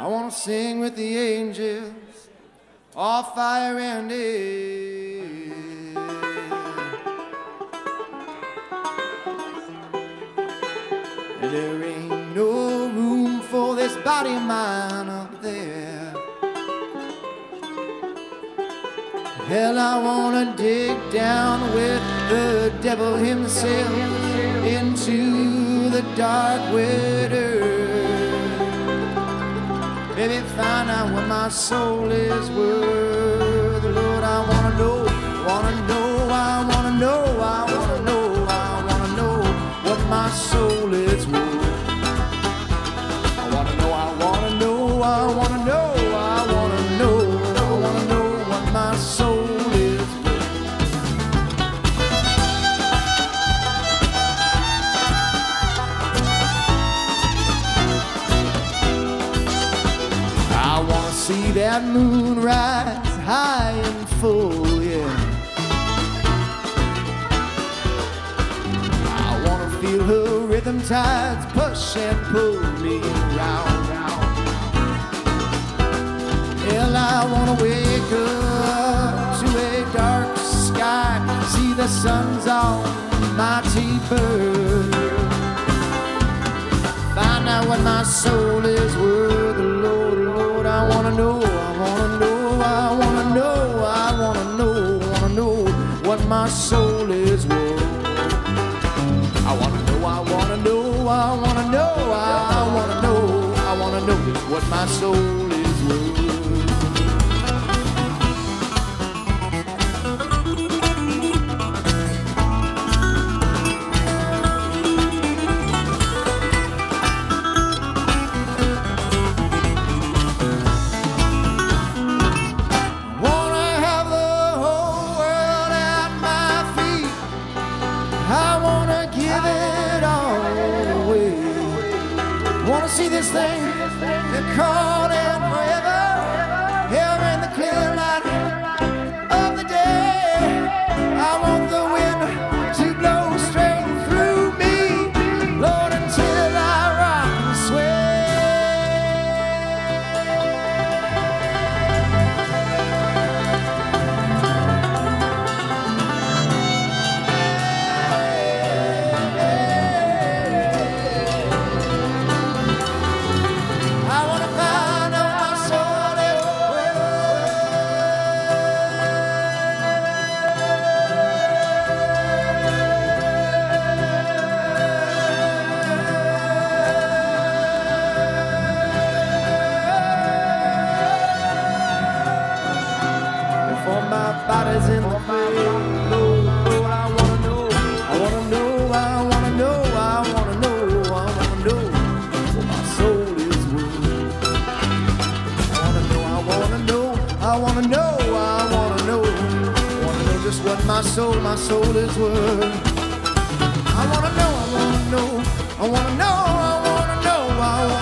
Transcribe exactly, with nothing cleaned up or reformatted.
I wanna sing with the angels, all fire and air. There ain't no room for this body of mine up there. Hell, I wanna dig down with the devil himself into the dark wet earth. Baby, find out what my soul is worth. Lord, I wanna know, wanna know, I wanna know, I wanna know, I wanna know what my soul is worth. I wanna know, I wanna know, I wanna know, I wanna know, I wanna know what my soul is worth. I wanna see that moon rise high and full, yeah. I wanna feel her rhythm tides push and pull me around. Hell, I wanna wake up to a dark sky, see the sun's almighty birth. Find out what my soul is worth, Lord, Lord, I wanna know, I wanna know, I wanna know, I wanna know, wanna know what my soul is worth. I wanna know, I wanna know, I wanna know, I wanna know, I wanna know just what my soul is worth. Wanna see this thing they're calling forever, here in the clear light of the day. I want the wind to blow straight through me, Lord, until I rock and sway. Body's in the field, Lord, Lord, I wanna know, I wanna know, I wanna know, I wanna know, I wanna know what my soul is worth. I wanna know, I wanna know, I wanna know, I wanna know, I wanna know just what my soul, my soul is worth. I wanna know, I wanna know, I wanna know, I wanna know, I wanna know.